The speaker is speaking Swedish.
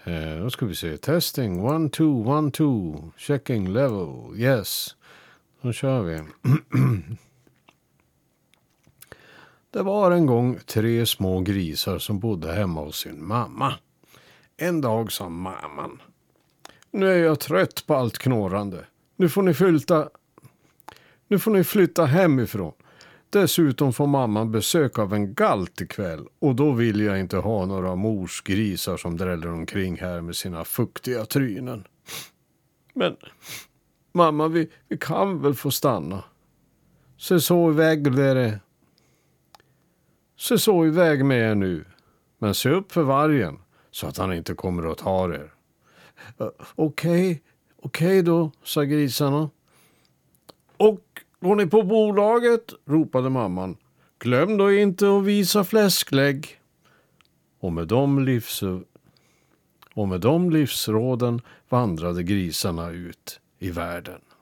Då ska vi se. Testing. 1, 2, 1, 2. Checking level. Yes. Då kör vi. Det var en gång 3 små grisar som bodde hemma hos sin mamma. En dag sa mamman: nu är jag trött på allt knorrande. Nu får ni flytta hemifrån. Dessutom får mamman besök av en galt ikväll. Och då vill jag inte ha några morsgrisar som dräller omkring här med sina fuktiga trynen. Men mamma, vi kan väl få stanna. Se så iväg med er nu. Men se upp för vargen så att han inte kommer att ta er. Okej då, sa grisarna. Och går ni på bolaget? Ropade mamman. Glöm då inte att visa fläsklägg. Och med de livsråden vandrade grisarna ut i världen.